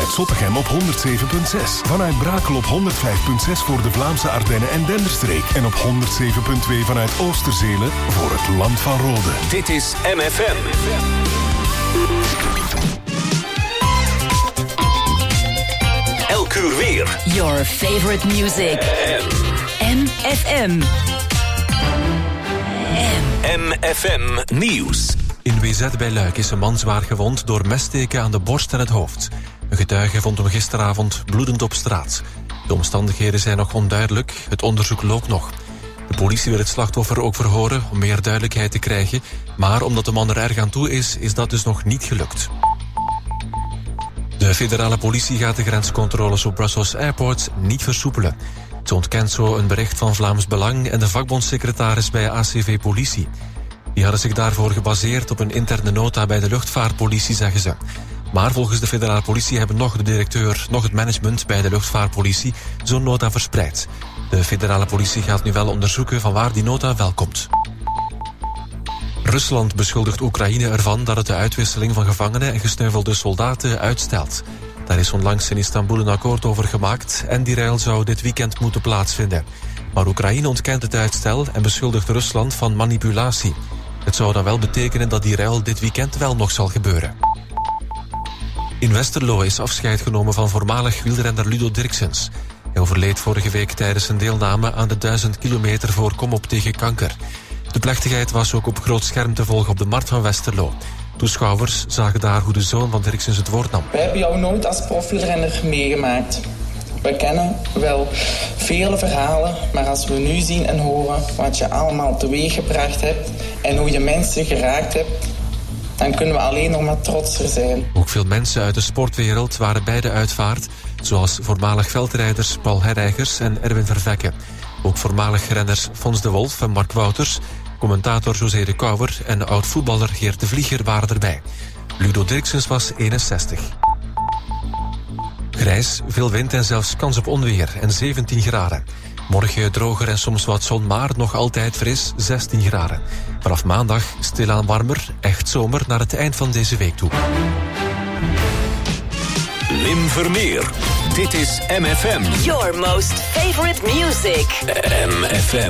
vanuit Zottegem op 107.6. Vanuit Brakel op 105.6 voor de Vlaamse Ardennen en Denderstreek. En op 107.2 vanuit Oosterzele voor het Land van Rode. Dit is MFM. Elk uur weer. Your favorite music. MFM. MFM Nieuws. In WZ bij Luik is een man zwaar gewond door messteken aan de borst en het hoofd. Een getuige vond hem gisteravond bloedend op straat. De omstandigheden zijn nog onduidelijk, het onderzoek loopt nog. De politie wil het slachtoffer ook verhoren om meer duidelijkheid te krijgen, maar omdat de man er erg aan toe is dat dus nog niet gelukt. De federale politie gaat de grenscontroles op Brussels Airport niet versoepelen. Ze ontkent zo een bericht van Vlaams Belang en de vakbondssecretaris bij ACV Politie. Die hadden zich daarvoor gebaseerd op een interne nota bij de luchtvaartpolitie, zeggen ze. Maar volgens de federale politie hebben nog de directeur, nog het management bij de luchtvaartpolitie zo'n nota verspreid. De federale politie gaat nu wel onderzoeken van waar die nota wel komt. Rusland beschuldigt Oekraïne ervan dat het de uitwisseling van gevangenen en gesneuvelde soldaten uitstelt. Daar is onlangs in Istanbul een akkoord over gemaakt en die ruil zou dit weekend moeten plaatsvinden. Maar Oekraïne ontkent het uitstel en beschuldigt Rusland van manipulatie. Het zou dan wel betekenen dat die ruil dit weekend wel nog zal gebeuren. In Westerlo is afscheid genomen van voormalig wielrenner Ludo Dirksens. Hij overleed vorige week tijdens zijn deelname aan de 1000 kilometer voor Kom op tegen kanker. De plechtigheid was ook op groot scherm te volgen op de Markt van Westerlo. Toeschouwers zagen daar hoe de zoon van Dirksens het woord nam. We hebben jou nooit als profielrenner meegemaakt. We kennen wel vele verhalen, maar als we nu zien en horen wat je allemaal teweeggebracht hebt en hoe je mensen geraakt hebt, dan kunnen we alleen nog maar trotser zijn. Ook veel mensen uit de sportwereld waren bij de uitvaart, zoals voormalig veldrijders Paul Herreigers en Erwin Vervekke. Ook voormalig renners Fons de Wolf en Mark Wouters, commentator José de Kouwer en oud-voetballer Geert de Vlieger waren erbij. Ludo Dirksens was 61. Grijs, veel wind en zelfs kans op onweer en 17 graden. Morgen droger en soms wat zon, maar nog altijd fris, 16 graden. Vanaf maandag stilaan warmer, echt zomer naar het eind van deze week toe. Wim Vermeer. Dit is MFM. Your most favorite music. MFM.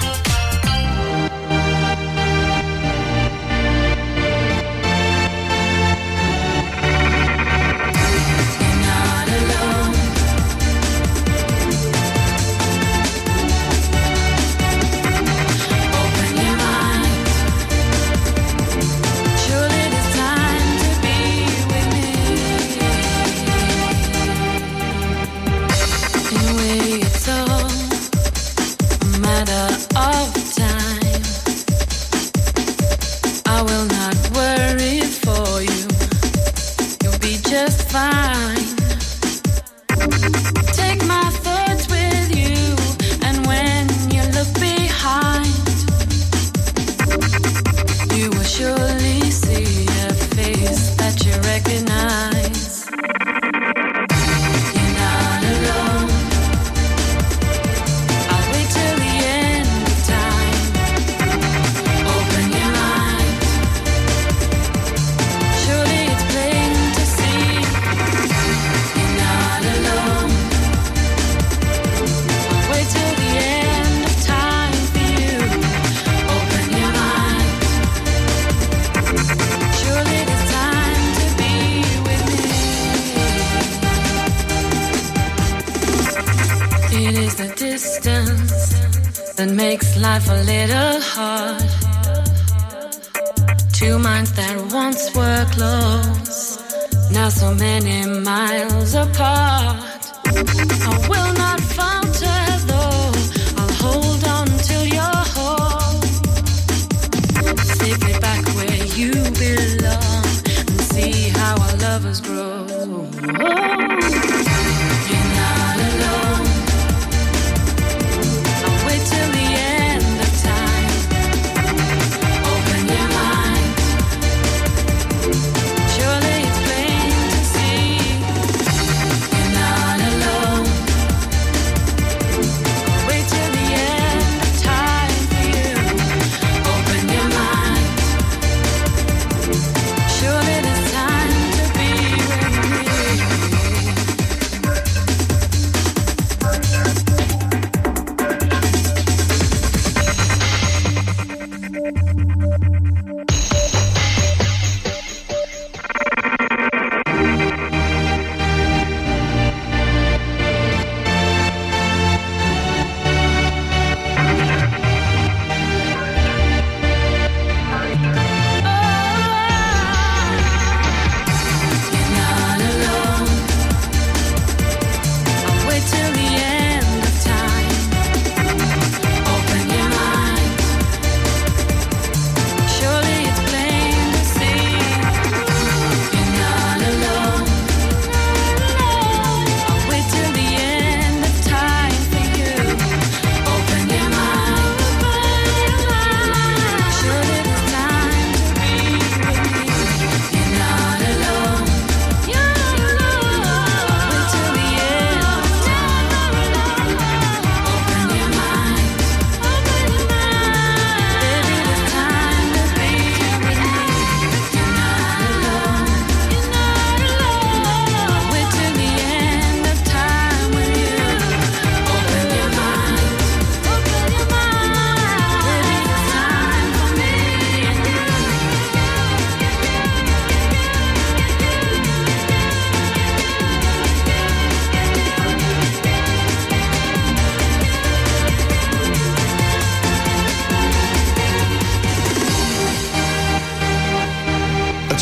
Makes life a little hard. Two minds that once were close, now so many miles apart. I will not falter though, I'll hold on till you're whole. Safely back where you belong, and see how our lovers grow. You're not alone.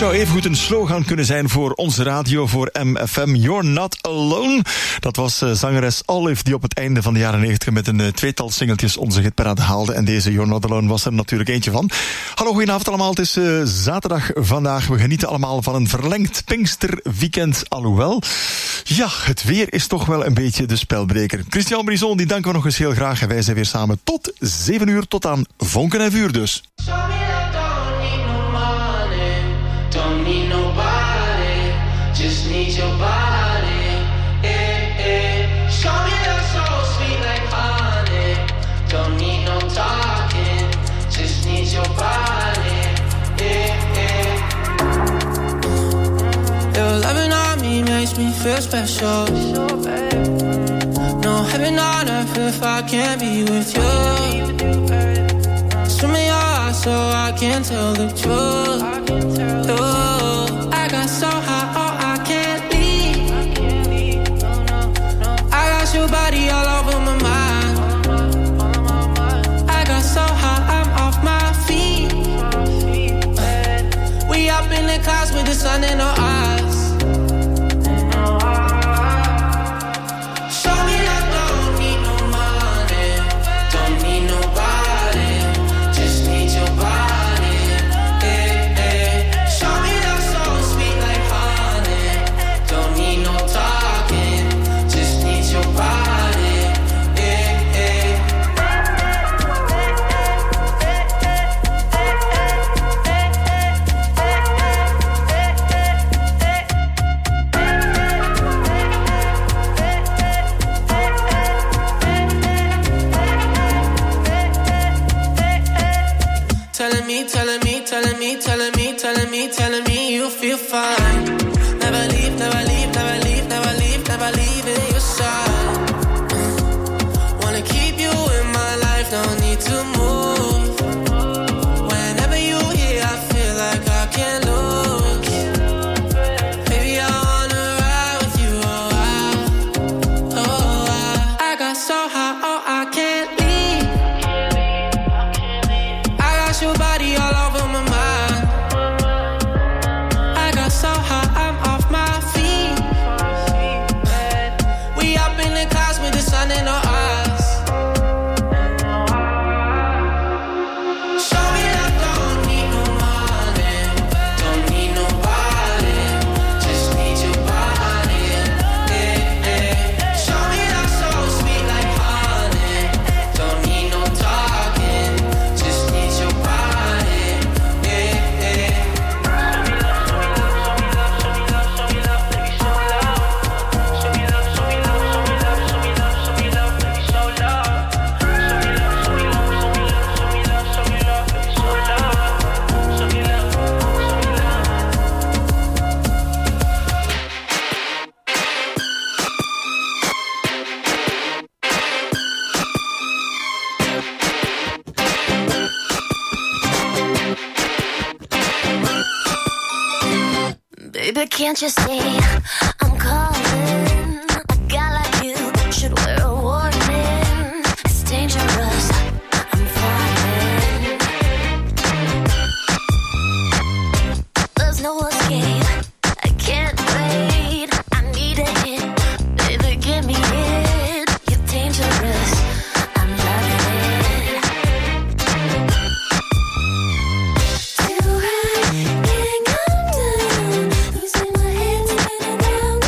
zou evengoed een slogan kunnen zijn voor onze radio, voor MFM. You're not alone. Dat was zangeres Olive, die op het einde van de jaren 90 met een tweetal singeltjes onze hitparade haalde. En deze You're not alone was er natuurlijk eentje van. Hallo, goedenavond allemaal. Het is zaterdag vandaag. We genieten allemaal van een verlengd Pinksterweekend. Alhoewel, ja, het weer is toch wel een beetje de spelbreker. Christian Brison, die danken we nog eens heel graag. En wij zijn weer samen tot 7 uur, tot aan Vonken en Vuur dus. Don't need nobody, just need your body. Show me love so sweet like honey. Don't need no talking, just need your body. Your loving on me makes me feel special. No heaven on earth if I can't be with you. Swim in your eyes so I can tell the truth. I got so high, oh, I can't leave. I got your body all over my mind. I got so high, I'm off my feet. We up in the clouds with the sun in our eyes. Show me that don't need no money, don't need nobody, just need your body. Telling me you feel fine. Never leave, never leave, never leave, never leave, never leave in your side. Wanna keep you in my life, don't need to move. Whenever you're here, I feel like I can't lose. Baby, I wanna ride with you, I got so high, oh, I can't leave. I got your body all over my mind. So high, I'm off my feet. We up in the clouds with the sun in our eyes. Show me that don't need no money, don't need nobody, just need your body. Show me that so sweet like honey, don't need no talking, just need your body. Baby, can't you see I'm calling? A guy like you should wear a warning. It's dangerous, I'm falling. There's no escape, I can't wait. I need a hit, baby, give me it. You're dangerous, I'm loving it. Too high, can't come down. Losing my head spinning round.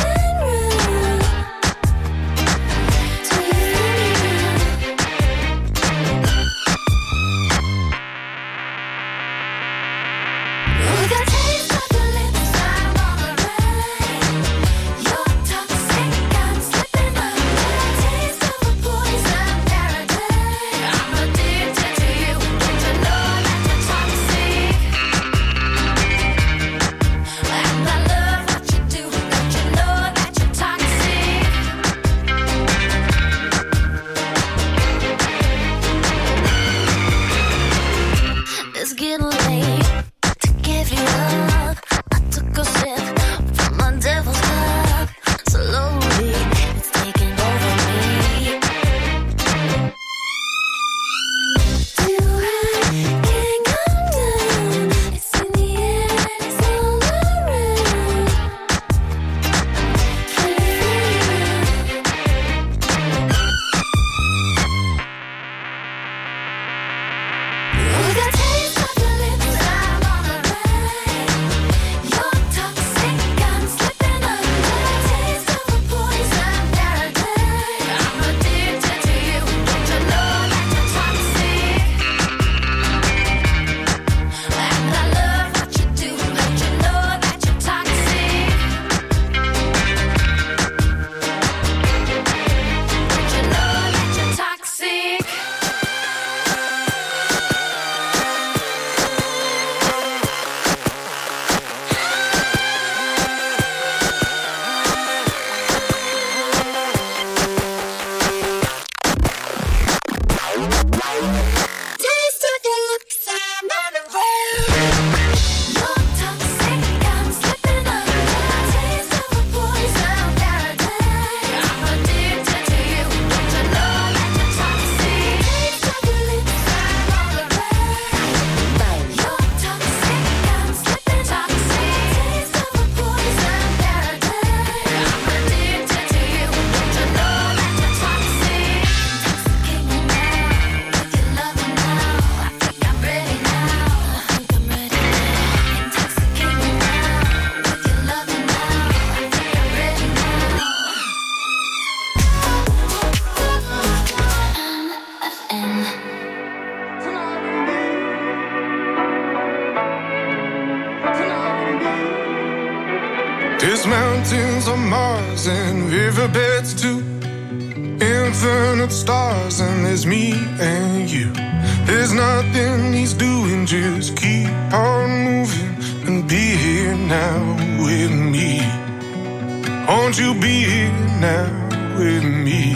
There's mountains on Mars and riverbeds too. Infinite stars and there's me and you. There's nothing he's doing, just keep on moving and be here now with me. Won't you be here now with me?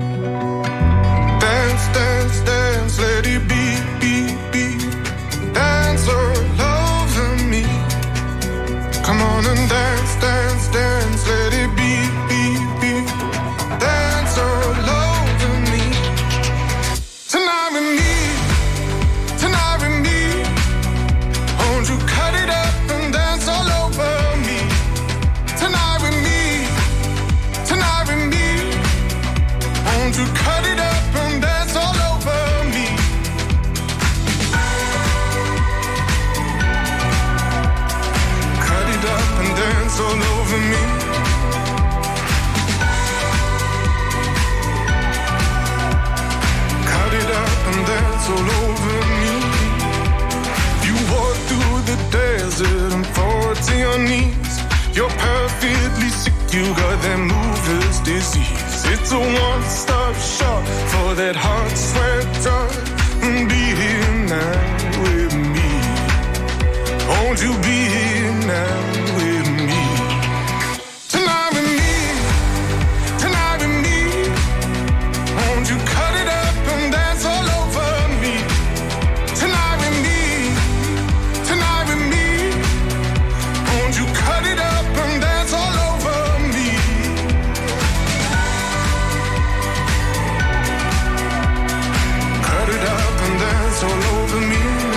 Dance, dance, dance, let it be, be, be. Dance all over me. Come on and dance, dance, dance, let it be, be, be. Dance all over me. Tonight with me, tonight with me. Won't you cut it up and dance all over me? Tonight with me, tonight with me. Won't you cut it up and dance all over me? Cut it up and dance all over me. Cut it up and dance all over me. You walk through the desert and fall to your knees. You're perfectly sick, you got that mover's disease. It's a one-stop shop for that hot sweat drug. Be here now with me. Won't you be here now with me? Tonight with me, tonight with me. Won't you cut it up and dance all over me? Tonight with me, tonight with me. Won't you cut it up and dance all over me? Cut it up and dance all over me.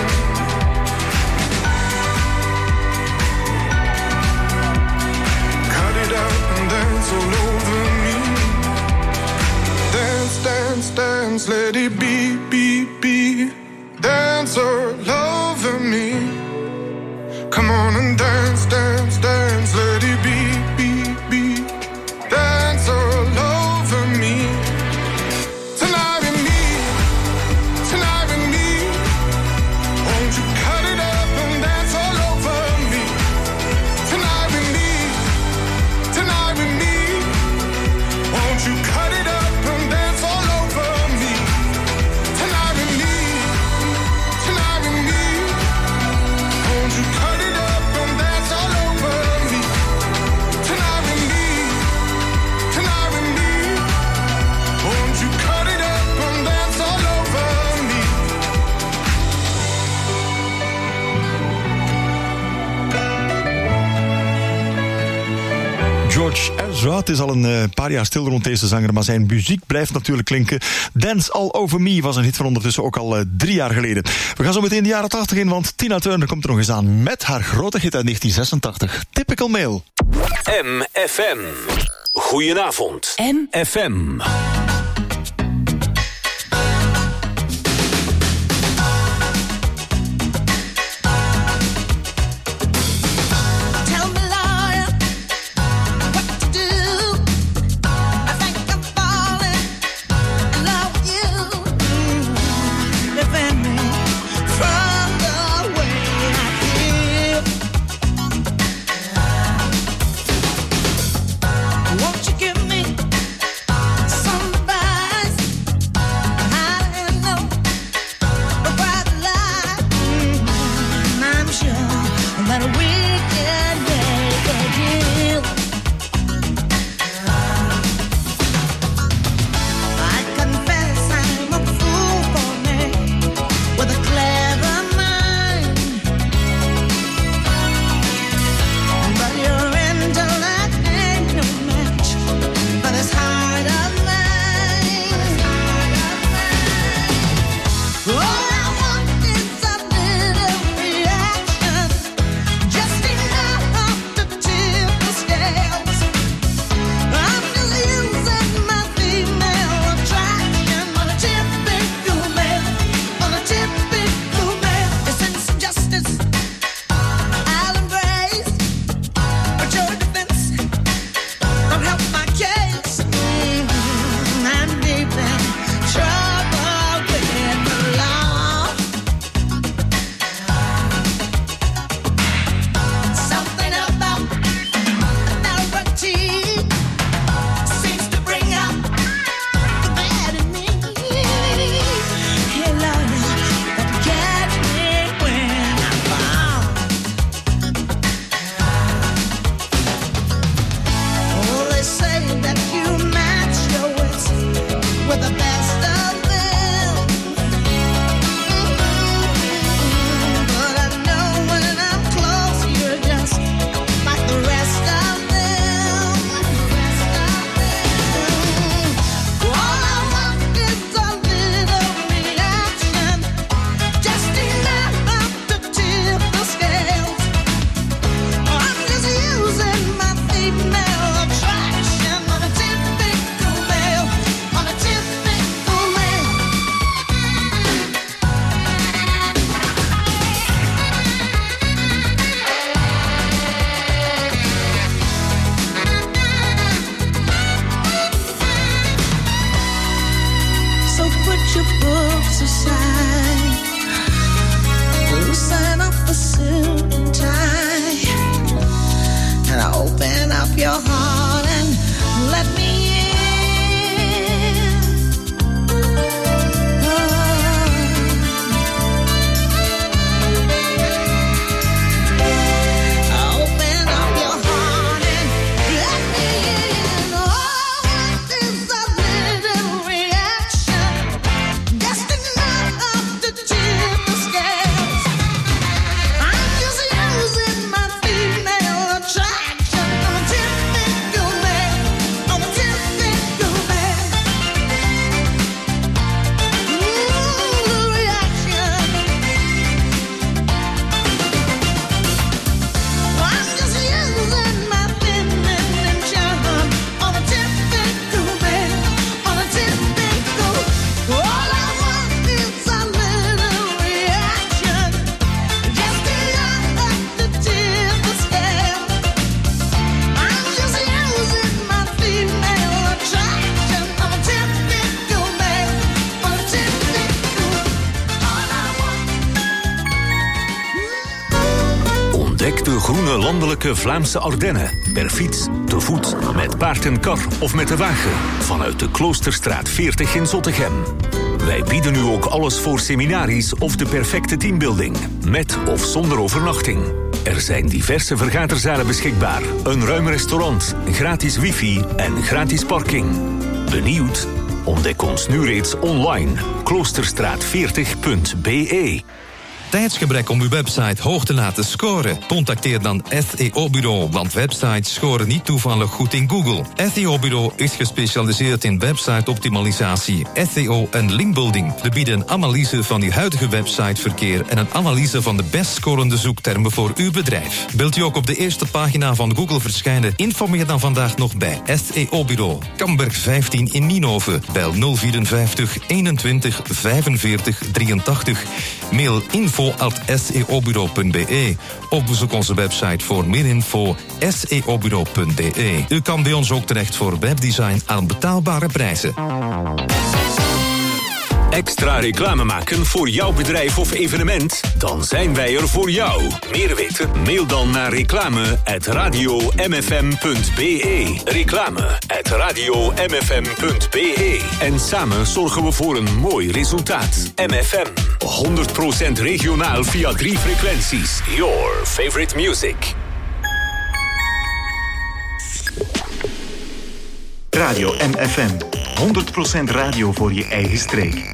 Cut it up and dance all over me. Dance, dance, dance, let it be, be, be. Dance all over me. Come on and dance, dance, dance, let it be, be, be. Dance all over me. Tonight with me, tonight with me. Won't you cut it up and dance all over me? Tonight with me, tonight with me. Won't you cut it up and dance all over me? Tonight with me, tonight with me. Won't you cut it up and dance all over me? Tonight with me, tonight with me. Won't you cut it up and dance all over me? George Ezra, het is al een paar jaar stil rond deze zanger, maar zijn muziek blijft natuurlijk klinken. Dance All Over Me was een hit van ondertussen ook al 3 jaar geleden. We gaan zo meteen de jaren 80 in, want Tina Turner komt er nog eens aan met haar grote hit uit 1986, Typical Male. MFM. Goedenavond. MFM. Tell me, lawyer, what to do. I think I'm falling in love with you. Defend me from the way I feel. Won't you give me some groene landelijke Vlaamse Ardennen. Per fiets, te voet, met paard en kar of met de wagen. Vanuit de Kloosterstraat 40 in Zottegem. Wij bieden u ook alles voor seminaries of de perfecte teambuilding. Met of zonder overnachting. Er zijn diverse vergaderzalen beschikbaar. Een ruim restaurant, gratis wifi en gratis parking. Benieuwd? Ontdek ons nu reeds online. Kloosterstraat40.be. Tijdsgebrek om uw website hoog te laten scoren? Contacteer dan SEO Bureau, want websites scoren niet toevallig goed in Google. SEO Bureau is gespecialiseerd in website-optimalisatie, SEO en linkbuilding. We bieden een analyse van uw huidige websiteverkeer en een analyse van de best scorende zoektermen voor uw bedrijf. Wilt u ook op de eerste pagina van Google verschijnen? Informeer dan vandaag nog bij SEO Bureau. Kamberg 15 in Nienhoven. Bel 054 21 45 83. Mail info@seobureau.be of bezoek onze website voor meer info seobureau.be. U kan bij ons ook terecht voor webdesign aan betaalbare prijzen. Extra reclame maken voor jouw bedrijf of evenement? Dan zijn wij er voor jou. Meer weten? Mail dan naar reclame@radiomfm.be. Reclame@radiomfm.be. En samen zorgen we voor een mooi resultaat. MFM. 100% regionaal via 3 frequenties. Your favorite music. Radio MFM. 100% radio voor je eigen streek.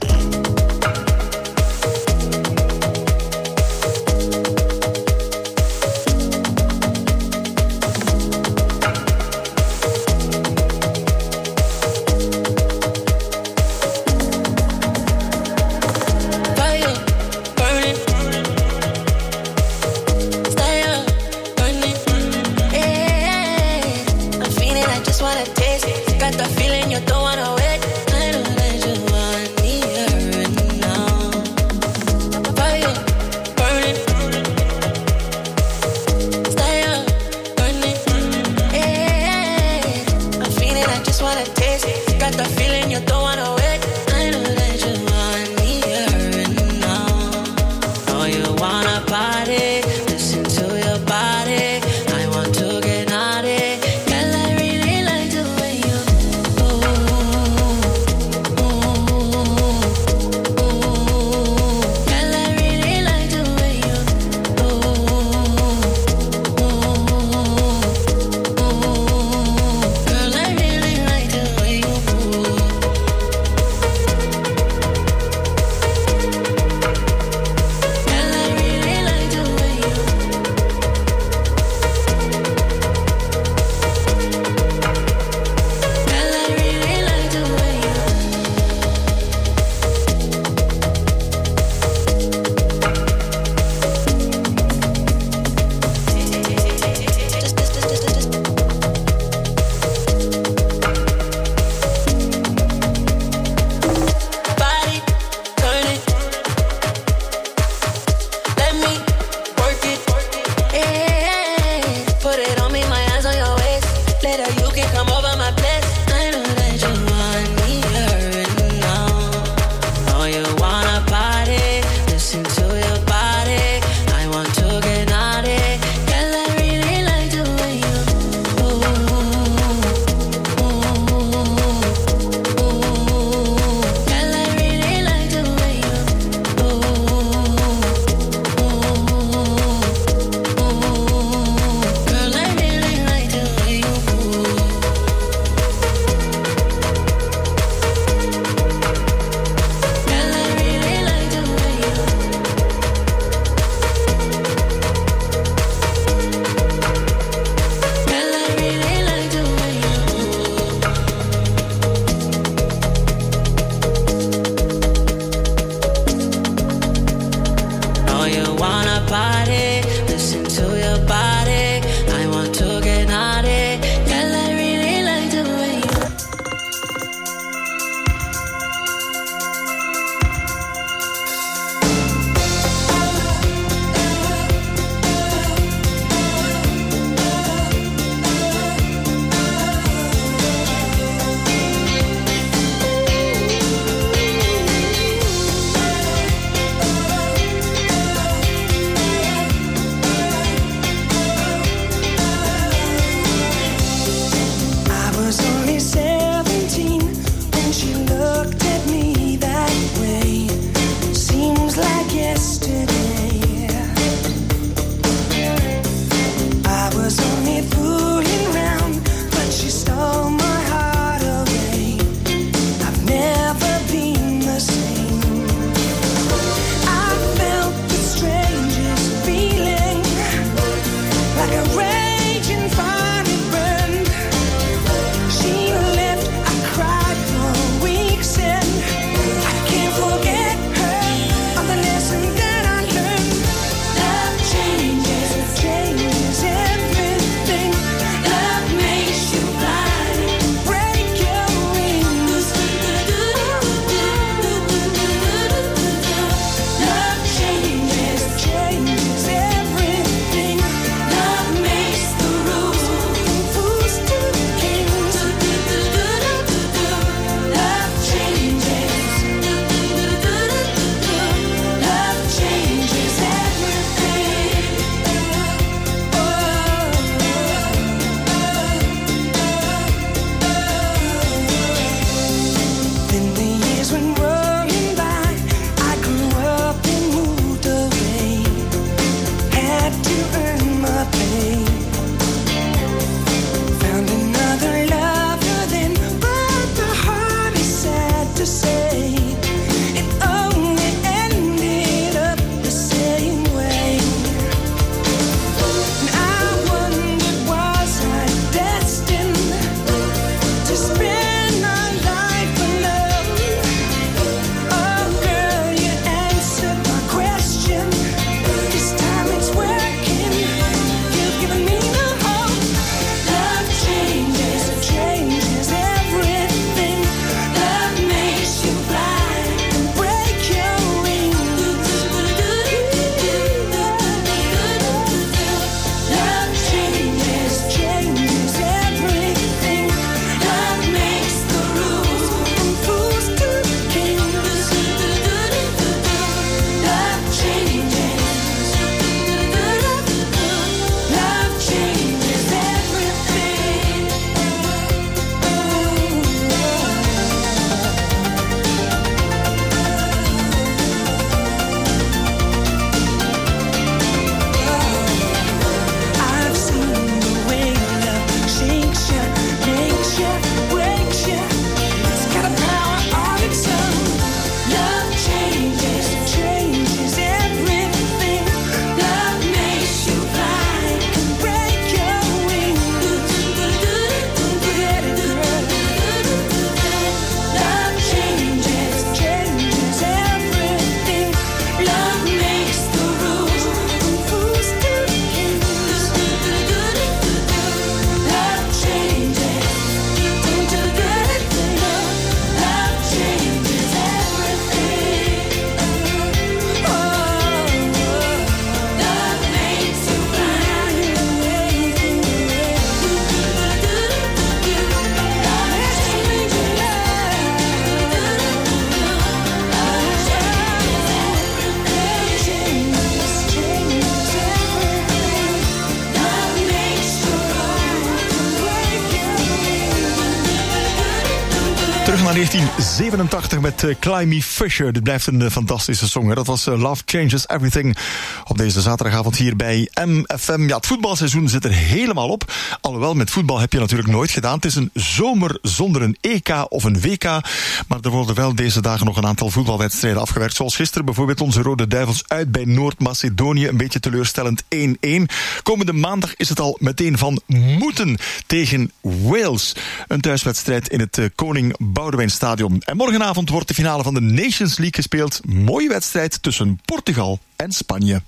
Terug naar 1987 met Climby Fisher. Dit blijft een fantastische song. Hè? Dat was Love Changes Everything op deze zaterdagavond hier bij MFM. Ja, het voetbalseizoen zit er helemaal op. Alhoewel, met voetbal heb je natuurlijk nooit gedaan. Het is een zomer zonder een EK of een WK. Maar er worden wel deze dagen nog een aantal voetbalwedstrijden afgewerkt. Zoals gisteren bijvoorbeeld onze Rode Duivels uit bij Noord-Macedonië. Een beetje teleurstellend 1-1. Komende maandag is het al meteen van moeten tegen Wales. Een thuiswedstrijd in het Koning Boudewijn Stadion. En morgenavond wordt de finale van de Nations League gespeeld. Mooie wedstrijd tussen Portugal en Spanje.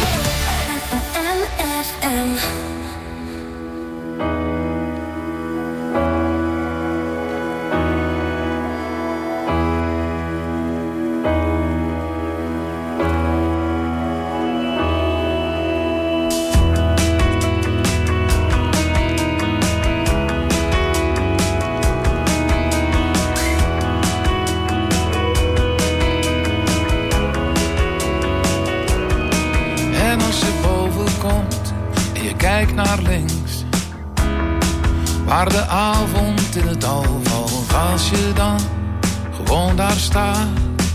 Kijk naar links, waar de avond in het dal valt. Als je dan gewoon daar staat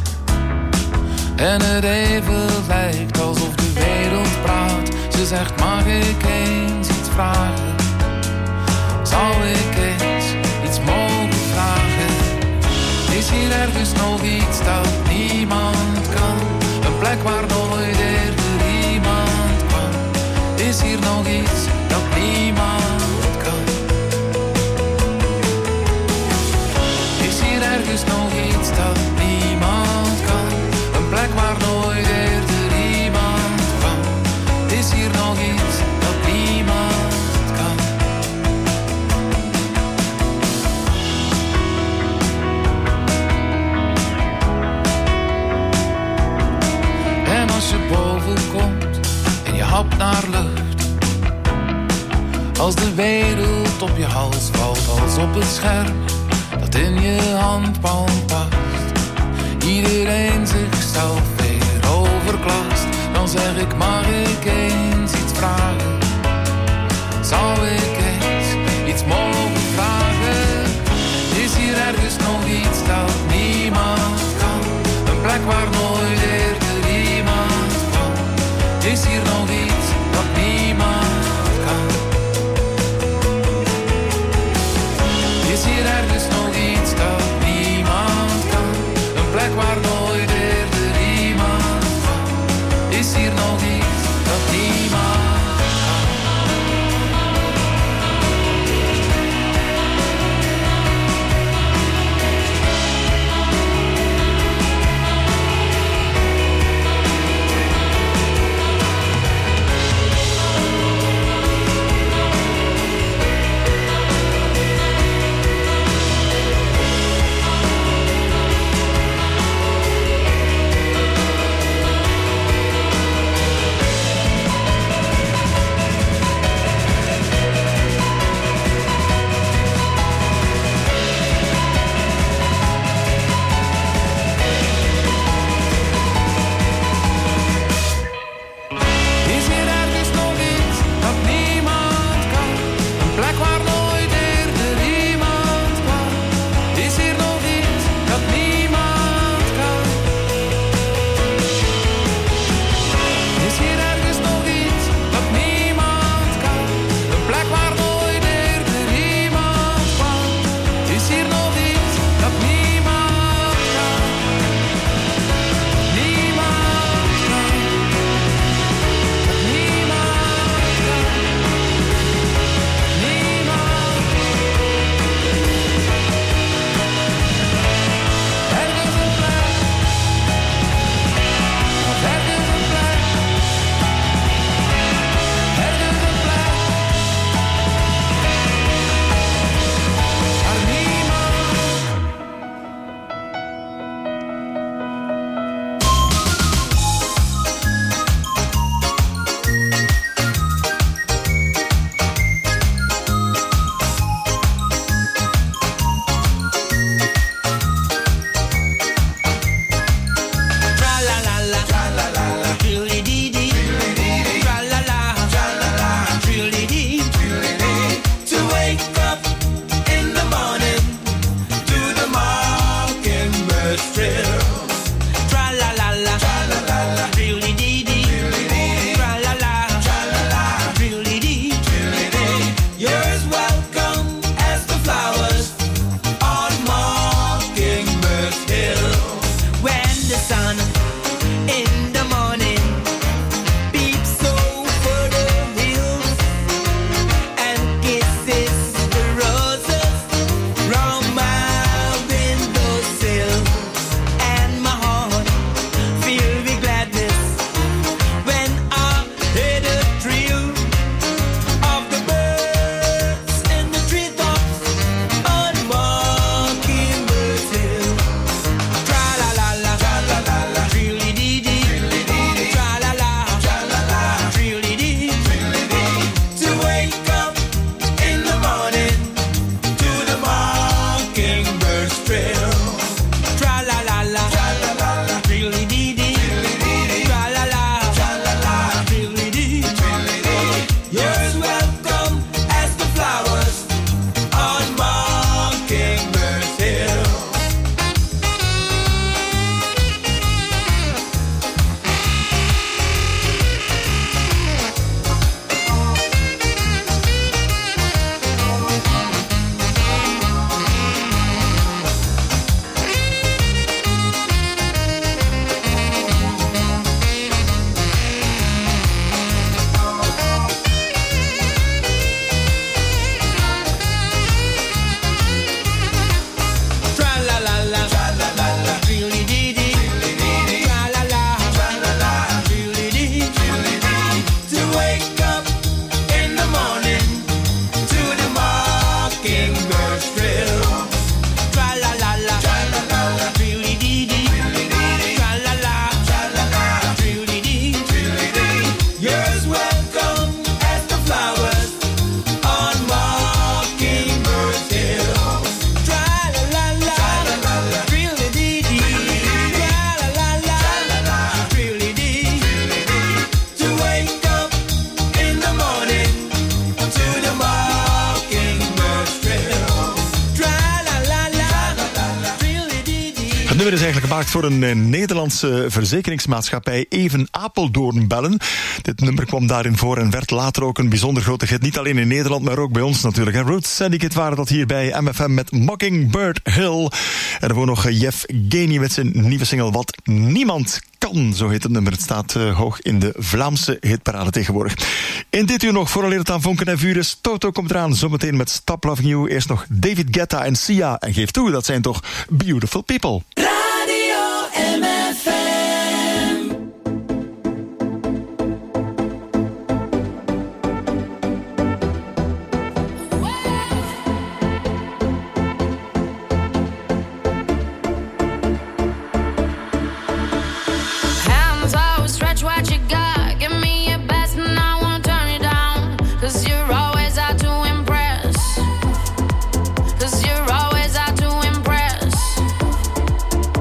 en het even lijkt alsof de wereld praat. Ze zegt, mag ik eens iets vragen? Zou ik eens iets mogen vragen? Is hier ergens nog iets dat niemand kan? Een plek waar nooit eerder iemand kwam. Is hier nog iets dat niemand kan? Is hier ergens nog iets dat niemand kan? Een plek waar nooit eerder iemand kwam. Is hier nog iets dat niemand kan? En als je boven komt en je hapt naar lucht, als de wereld op je hals valt, als op het scherm dat in je handpalm past, iedereen zichzelf weer overklast, dan zeg ik, mag ik eens iets vragen? Zou ik eens iets mogen vragen? Is hier ergens nog iets dat niemand kan? Een plek waar nooit eerder iemand kwam. Is hier nog iets dat niemand kan? Is hier ergens nog iets dat niemand kan? Een plek waar nooit eerder iemand kwam. Is hier nog iets dat niemand kan? Mockingbirds trill. Tra la la la, trilly dee dee, tra la la, trilly dee, you're as welcome as the flowers on Mockingbird's hill. Tra la la la, trilly dee dee, tra la la, trilly dee, to wake up in the morning to the Mockingbird's trill. Tra la la la, trilly dee dee. Het nummer is eigenlijk gemaakt voor een Nederlandse verzekeringsmaatschappij, Even Apeldoorn Bellen. Dit nummer kwam daarin voor en werd later ook een bijzonder grote hit. Niet alleen in Nederland, maar ook bij ons natuurlijk. En Roots Syndicate waren dat hier bij MFM met Mockingbird Hill. En daarvoor nog Jeff Gainey met zijn nieuwe single Wat Niemand Kan. Zo heet het nummer. Het staat hoog in de Vlaamse hitparade tegenwoordig. In dit uur nog, vooraleer het aan vonken en vuur is, Toto komt eraan. Zometeen met Stop Loving You. Eerst nog David Guetta en Sia. En geef toe, dat zijn toch beautiful people. Radio MFM. Hands out, stretch what you got. Give me your best and I won't turn you down. 'Cause you're always out to impress. 'Cause you're always out to impress.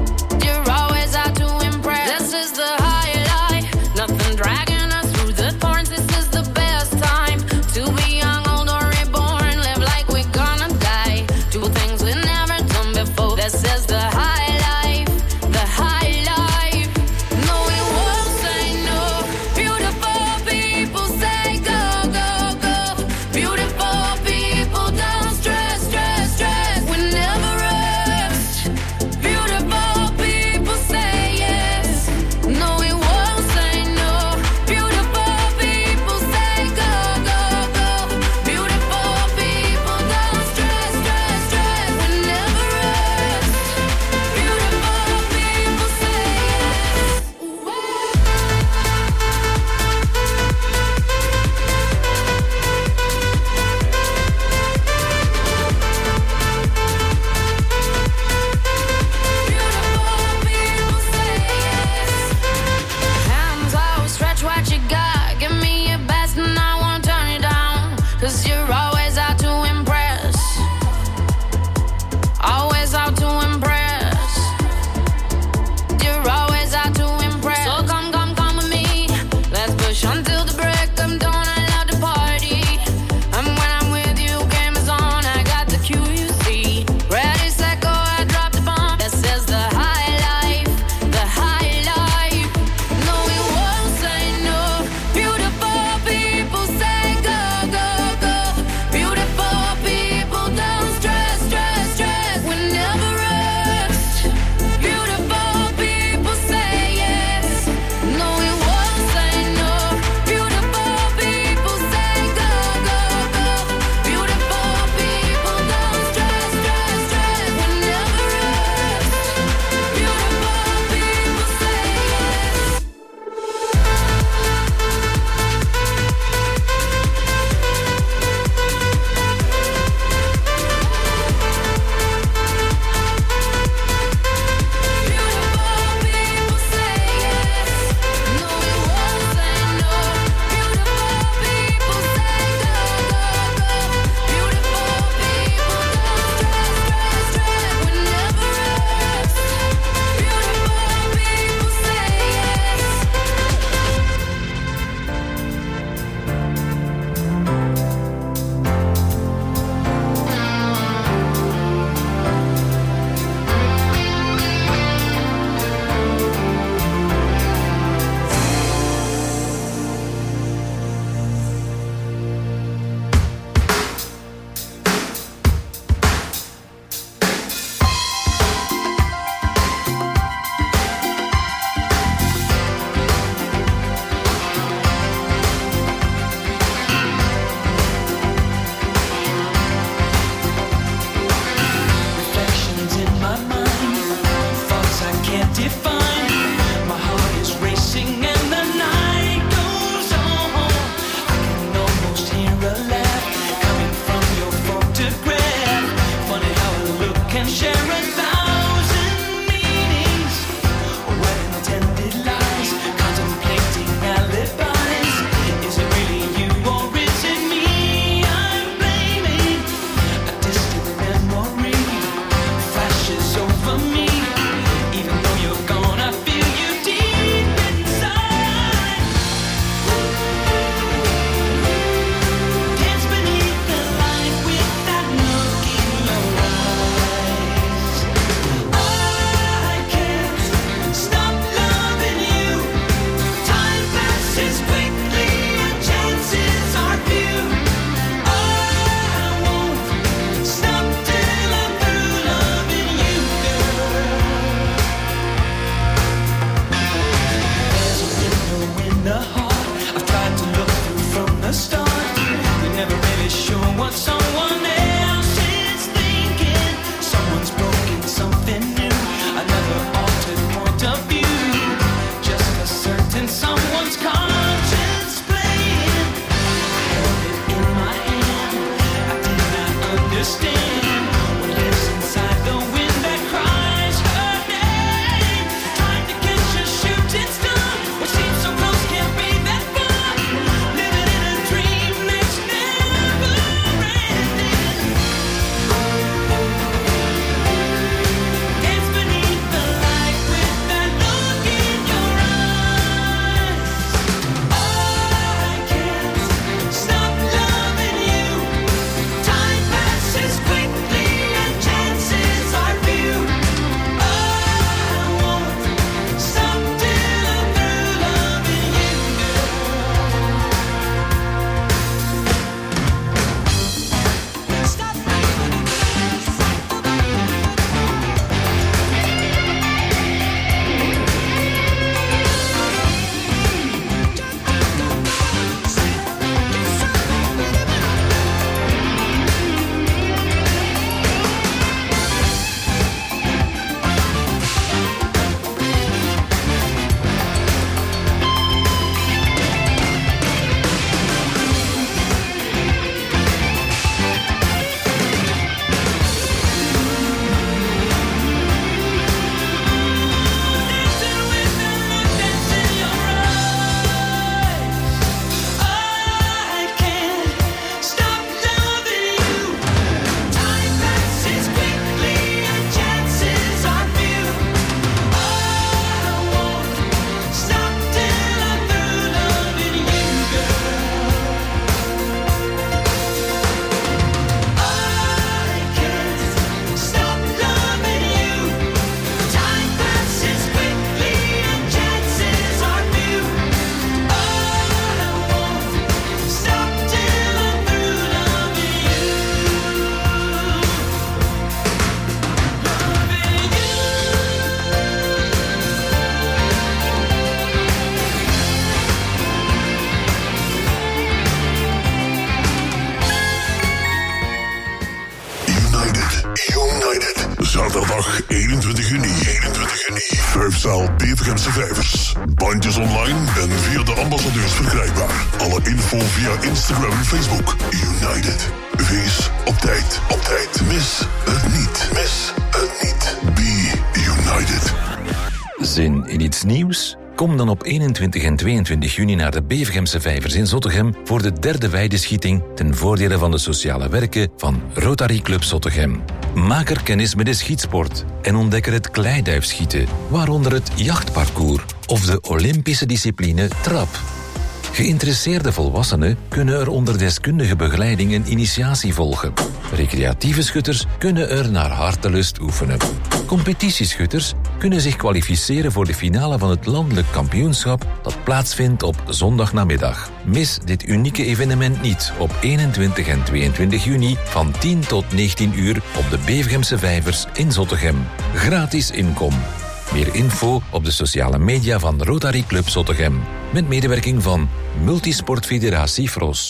Zaterdag 21 juni. Vijfzaal Bevergemse Vijvers. Bandjes online en via de ambassadeurs verkrijgbaar. Alle info via Instagram en Facebook. United. Wees op tijd. Mis het niet. Be United. Zin in iets nieuws? Kom dan op 21 en 22 juni naar de Bevergemse Vijvers in Zottegem voor de derde weideschieting ten voordele van de sociale werken van Rotary Club Zottegem. Maak er kennis met de schietsport en ontdek er het kleiduifschieten, waaronder het jachtparcours of de Olympische discipline trap. Geïnteresseerde volwassenen kunnen er onder deskundige begeleiding een initiatie volgen. Recreatieve schutters kunnen er naar hartelust oefenen. Competitieschutters kunnen zich kwalificeren voor de finale van het landelijk kampioenschap dat plaatsvindt op zondagnamiddag. Mis dit unieke evenement niet op 21 en 22 juni van 10 tot 19 uur op de Bevergemse Vijvers in Zottegem. Gratis inkom. Meer info op de sociale media van Rotary Club Zottegem. Met medewerking van Multisportfederatie Fros.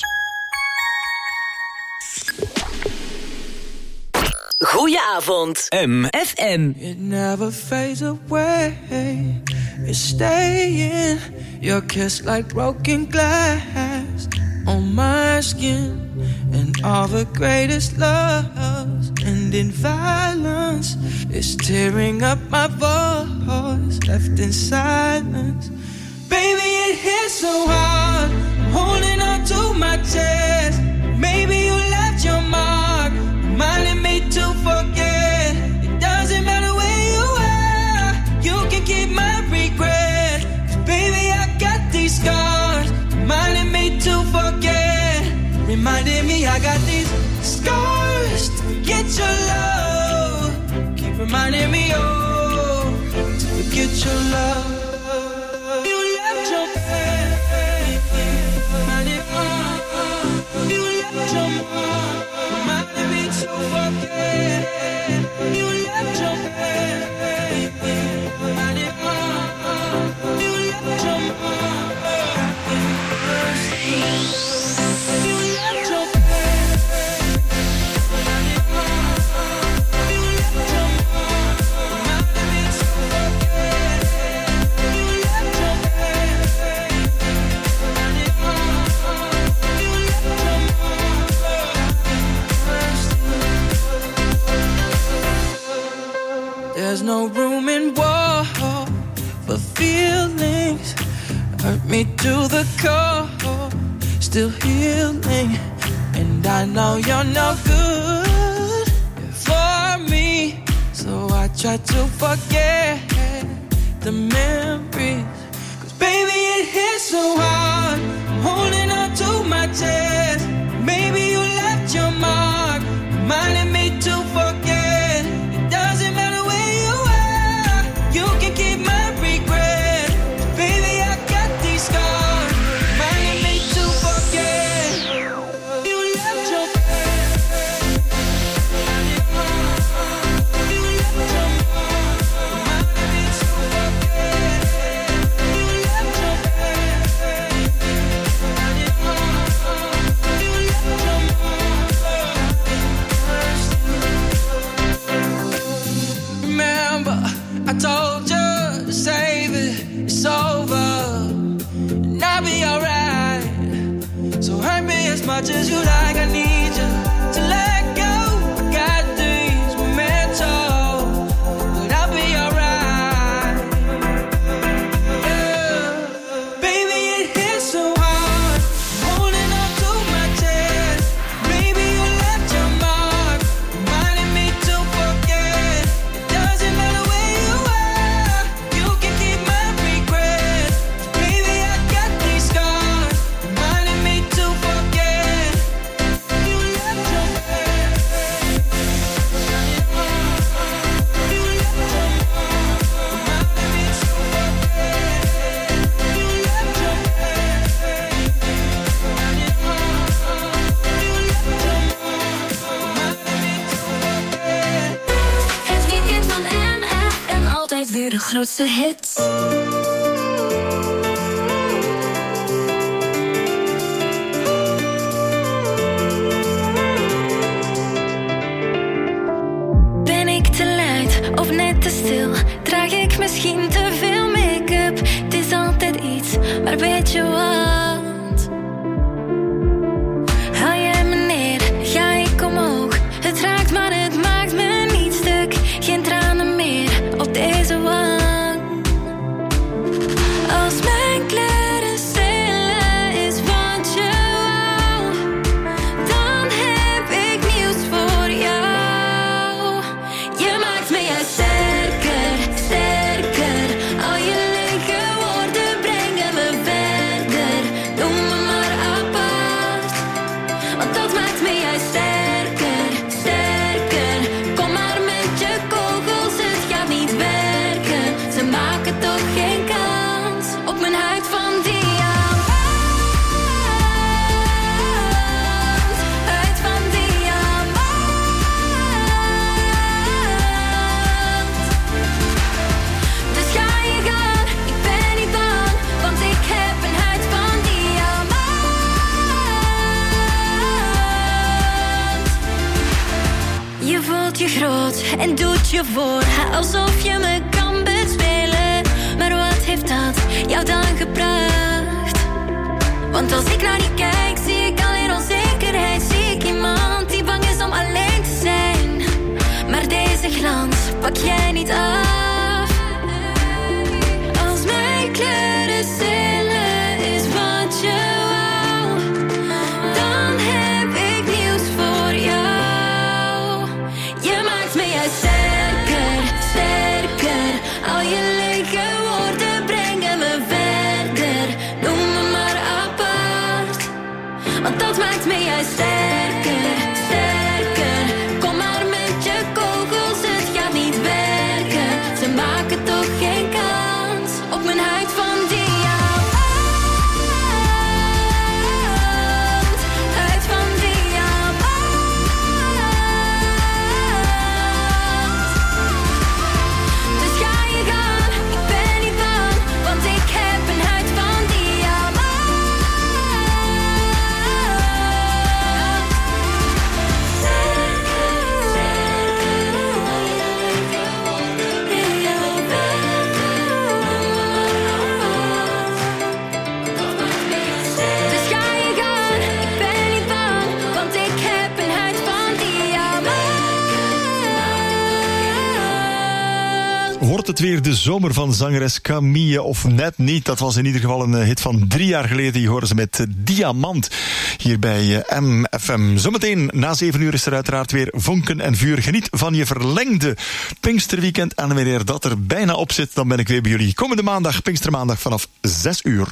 Goedenavond. MFM. It never fades away. It's staying. Your kiss like broken glass on my skin. And all the greatest loves end in violence. It's tearing up my voice, left in silence. Baby, it hits so hard. I'm holding on to my chest. Maybe you left your mark, reminding me to forget. It doesn't matter where you are, you can keep my regret. 'Cause baby, I got these scars, reminding me to forget. Reminding me I got these scars to forget your love. Keep reminding me, oh, to forget your love. You left your baby, reminding me, you left your mom, reminding me to forget. You left your baby, reminding me, you left your mom. There's no room in war for feelings. Hurt me to the core, still healing. And I know you're no good for me, so I try to forget the memories. 'Cause baby, it hits so hard. I'm holding on to my chest. Maybe you left your mark, reminding me to forget. It doesn't matter where you are, you can keep my regret. Baby, I got these scars, reminding me to forget. You left your baby, you left your mom, reminding me to forget. You left your baby, you left your mom. Remember, I told you to save it, it's over, and I'll be alright. So hurt me as much as you like, I need you to let go. I got things we're meant to, but I'll be alright. Yeah. Baby, it hits so hard, holding on to my chest. Maybe you left your mark, reminding me to forget. It doesn't matter where you are, you can keep my regret. Baby, I got these scars, reminding me to forget. You left your baby, you left your mom, reminding me to forget. You left your baby, you left your Het weekend van MFM, altijd weer de grootste hits. Ben ik te laat of net te stil? Draag ik misschien te veel make-up? Het is altijd iets, maar weet je wat? Haal jij me neer, ga ik omhoog. Het raakt, maar het maakt me niet stuk. Geen tranen meer op deze wang. Als mijn kleuren stelen is wat je wou, dan heb ik nieuws voor jou. Je maakt me juist sterker, sterker. Al je lege woorden brengen me verder. Noem me maar apart, want dat maakt me juist sterker, sterker. Kom maar met je kogels, het gaat niet werken. Ze maken toch geen kans op mijn huid van diamant. Huid van diamant. Dus ga je gaan, ik ben niet bang, want ik heb een huid van diamant. Je voelt je groot en doet je voor, alsof je me kan bespelen. Maar wat heeft dat jou dan gebracht? Want als ik naar je kijk, zie ik alleen onzekerheid. Zie ik iemand die bang is om alleen te zijn. Maar deze glans pak jij niet af. Als mijn kleuren stelen is wat je wou, dan heb ik nieuws voor jou. Je maakt me juist sterker, sterker. Al je lege woorden brengen me verder. Noem me maar apart, want dat maakt me juist sterker, sterker. Kom maar met je kogels, het gaat niet werken. Ze maken toch geen kans op mijn huid van diamant. Huid van diamant. Dus ga je gaan, ik ben niet bang, want ik heb een huid van diamant. Dus ga je gaan, ik ben niet bang, want ik heb een huid van diamant. Wordt het weer de zomer van zangeres Camille of net niet? Dat was in ieder geval een hit van 3 jaar geleden. Je hoorde ze met Diamant hier bij MFM. Zometeen na 7 uur is er uiteraard weer vonken en vuur. Geniet van je verlengde Pinksterweekend. En wanneer dat er bijna op zit, dan ben ik weer bij jullie. Komende maandag, Pinkstermaandag vanaf 6 uur.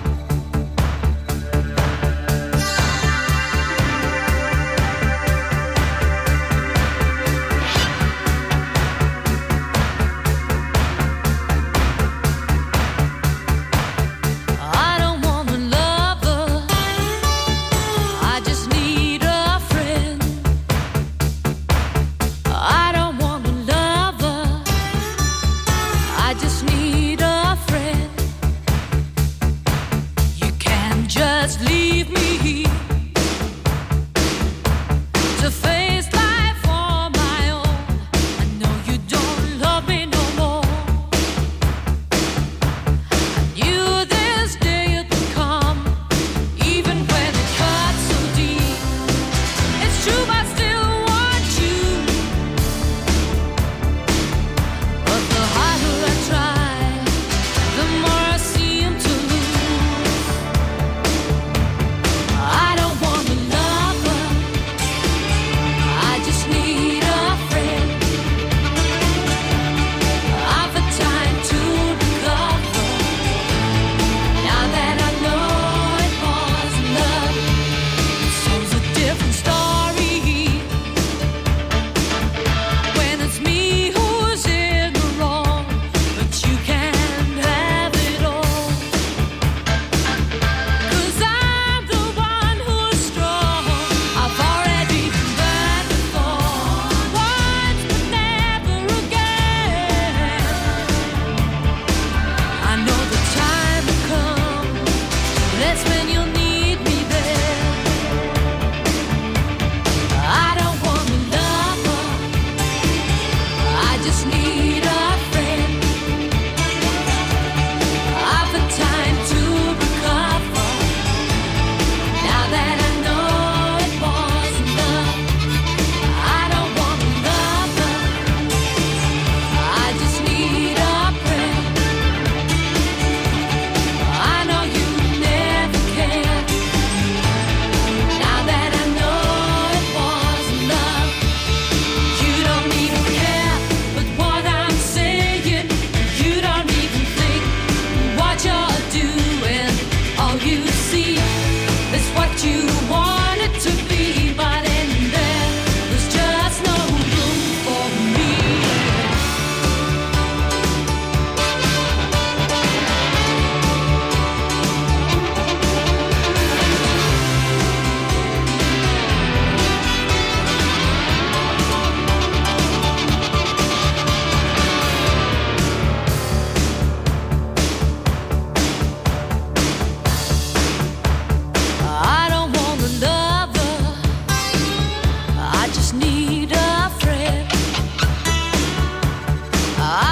I don't want a lover, I just need a friend. I don't want a lover, I just need a friend.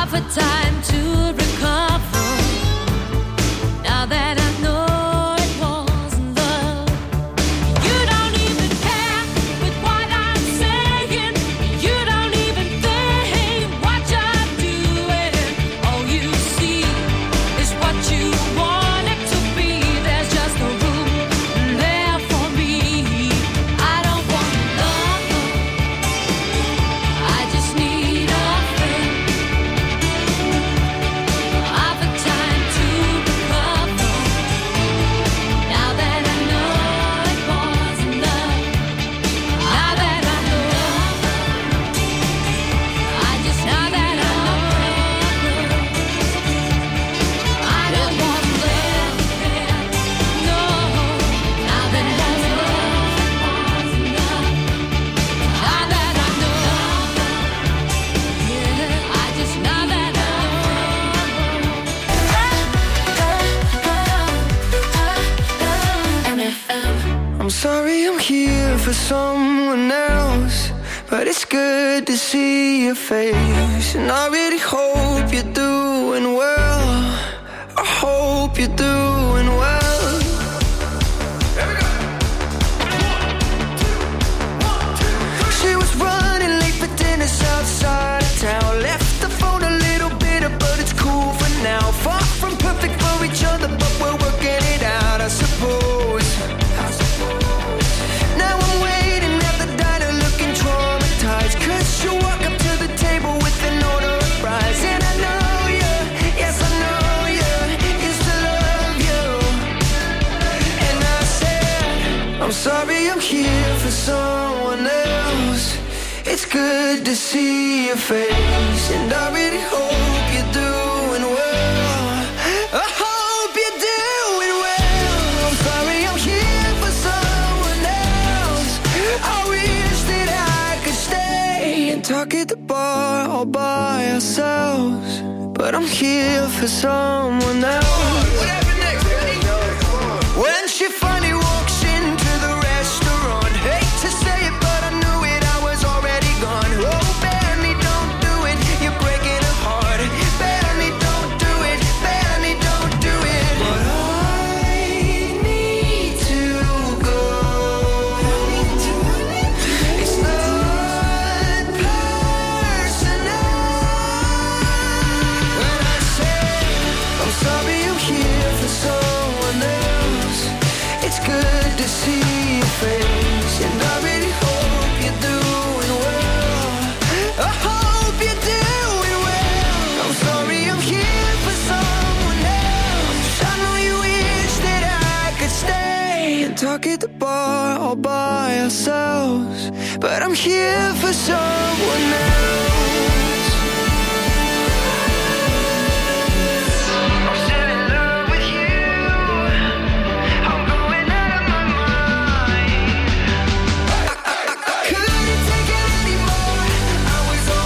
offer time to recover. Now that I know it wasn't love, you don't even care with what I'm saying. You don't even think what you're doing. All you see is what you want it to be. There's just no room there for me. I don't want love, I just need a friend. Offer time to recover. Now that I know it wasn't love, now that I know, I just now that I know, I don't want love, no. Now that I know it wasn't love, now that I know, yeah, I just now that I know. I'm sorry I'm here for someone else, but it's good to see your face. And I really hope you're doing well. I hope you're doing well. She was running late for dinner outside of town. Left the phone a little bitter, but it's cool for now. Far from perfect for each other, but we're working it out, I suppose. Now I'm waiting at the diner looking traumatized, 'cause she walk up to the table with an order of fries. And I know you, yes I know you, used to love you. And I said, I'm sorry I'm here for someone else. It's good to see your face, and I really hope you're doing well. I hope you're doing well. I'm sorry I'm here for someone else. I wish that I could stay and talk at the bar all by ourselves, but I'm here for someone else. What happened next? When she finally walks into the restaurant, hate to say it, but I knew it, I was already gone. Oh, Benny, don't do it, you're breaking her heart. Benny, don't do it, Benny, don't do it. But I need to go. It's not personal. When I say I'm sorry I'm here for someone else, it's good to see your face, and I really hope you're doing well. I hope you're doing well. I'm sorry I'm here for someone else. I know you wish that I could stay and talk at the bar all by ourselves, but I'm here for someone else.